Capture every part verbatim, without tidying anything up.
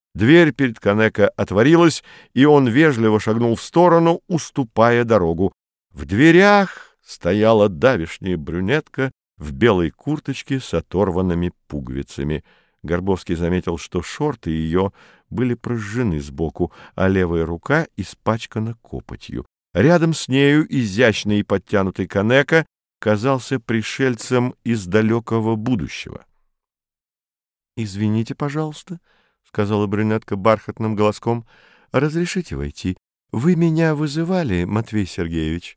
Дверь перед Канеко отворилась, и он вежливо шагнул в сторону, уступая дорогу. В дверях стояла давешняя брюнетка в белой курточке с оторванными пуговицами. Горбовский заметил, что шорты ее были прожжены сбоку, а левая рука испачкана копотью. Рядом с нею изящный и подтянутый Канеко казался пришельцем из далекого будущего. — Извините, пожалуйста, — сказала брюнетка бархатным голоском, — разрешите войти. Вы меня вызывали, Матвей Сергеевич?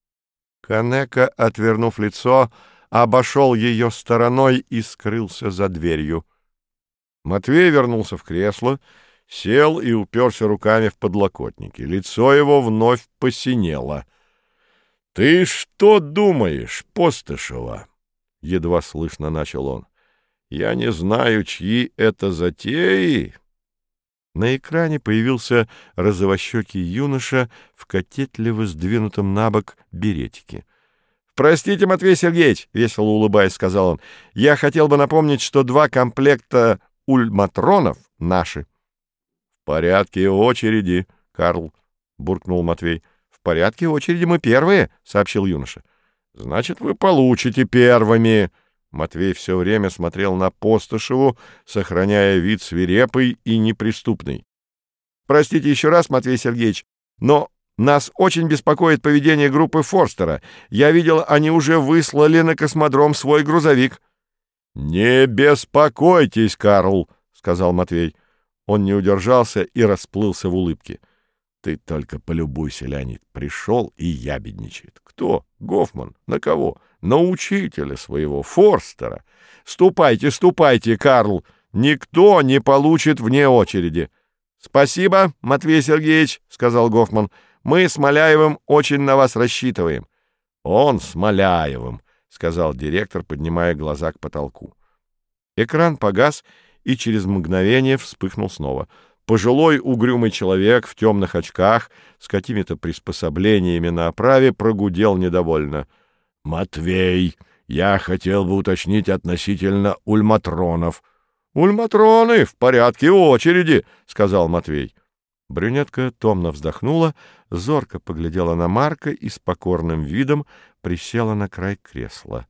Канеко, отвернув лицо, обошел ее стороной и скрылся за дверью. Матвей вернулся в кресло, сел и уперся руками в подлокотники. Лицо его вновь посинело. — Ты что думаешь, Постышева? — едва слышно начал он. — Я не знаю, чьи это затеи. На экране появился розовощекий юноша в кокетливо сдвинутом набок беретике. — Простите, Матвей Сергеевич, — весело улыбаясь, сказал он, — я хотел бы напомнить, что два комплекта ульматронов наши. — В порядке очереди, Карл, — буркнул Матвей. — В порядке очереди мы первые, — сообщил юноша. — Значит, вы получите первыми. Матвей все время смотрел на Постышеву, сохраняя вид свирепый и неприступный. — Простите еще раз, Матвей Сергеевич, но нас очень беспокоит поведение группы Форстера. Я видел, они уже выслали на космодром свой грузовик. — Не беспокойтесь, Карл, — сказал Матвей. Он не удержался и расплылся в улыбке. — Ты только полюбуйся, Леонид. Пришел и ябедничает. Кто? Гофман. На кого? На учителя своего, Форстера. Ступайте, ступайте, Карл. Никто не получит вне очереди. — Спасибо, Матвей Сергеевич, — сказал Гофман. — Мы с Маляевым очень на вас рассчитываем. — Он с Маляевым, — сказал директор, поднимая глаза к потолку. Экран погас и через мгновение вспыхнул снова. Пожилой угрюмый человек в темных очках с какими-то приспособлениями на оправе прогудел недовольно. — Матвей, я хотел бы уточнить относительно ульматронов. — Ульматроны в порядке очереди, — сказал Матвей. Брюнетка томно вздохнула, зорко поглядела на Марка и с покорным видом присела на край кресла.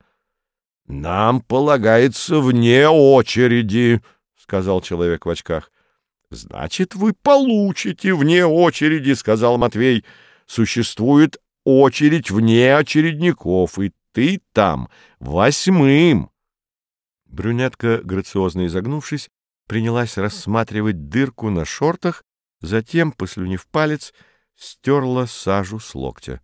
— Нам полагается вне очереди, — сказал человек в очках. — Значит, вы получите вне очереди, — сказал Матвей. — Существует очередь вне очередников, и ты там восьмым. Брюнетка, грациозно изогнувшись, принялась рассматривать дырку на шортах, затем, послюнив палец, стерла сажу с локтя.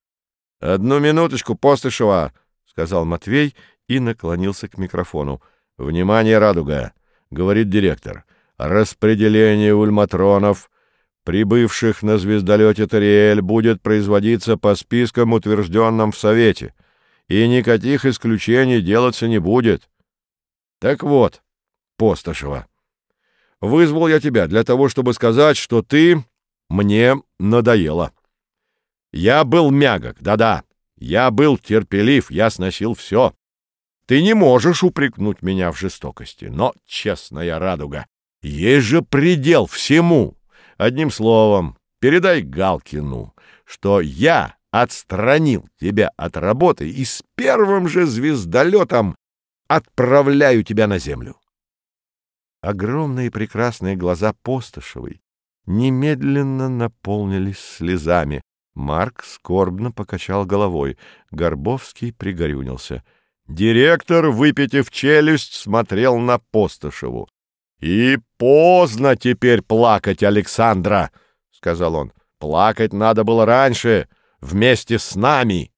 — Одну минуточку, Постышева, — сказал Матвей и наклонился к микрофону. — Внимание, радуга, — говорит директор. — Распределение ульматронов, прибывших на звездолете Тариэль, будет производиться по спискам, утвержденным в Совете, и никаких исключений делаться не будет. Так вот, Постышева, вызвал я тебя для того, чтобы сказать, что ты мне надоела. Я был мягок, да-да, я был терпелив, я сносил все. Ты не можешь упрекнуть меня в жестокости, но, честная радуга, есть же предел всему. Одним словом, передай Галкину, что я отстранил тебя от работы и с первым же звездолетом отправляю тебя на землю. Огромные прекрасные глаза Постышевой немедленно наполнились слезами. Марк скорбно покачал головой. Горбовский пригорюнился. Директор, выпитив челюсть, смотрел на Постышеву. — И поздно теперь плакать, Александра, — сказал он. — Плакать надо было раньше, вместе с нами.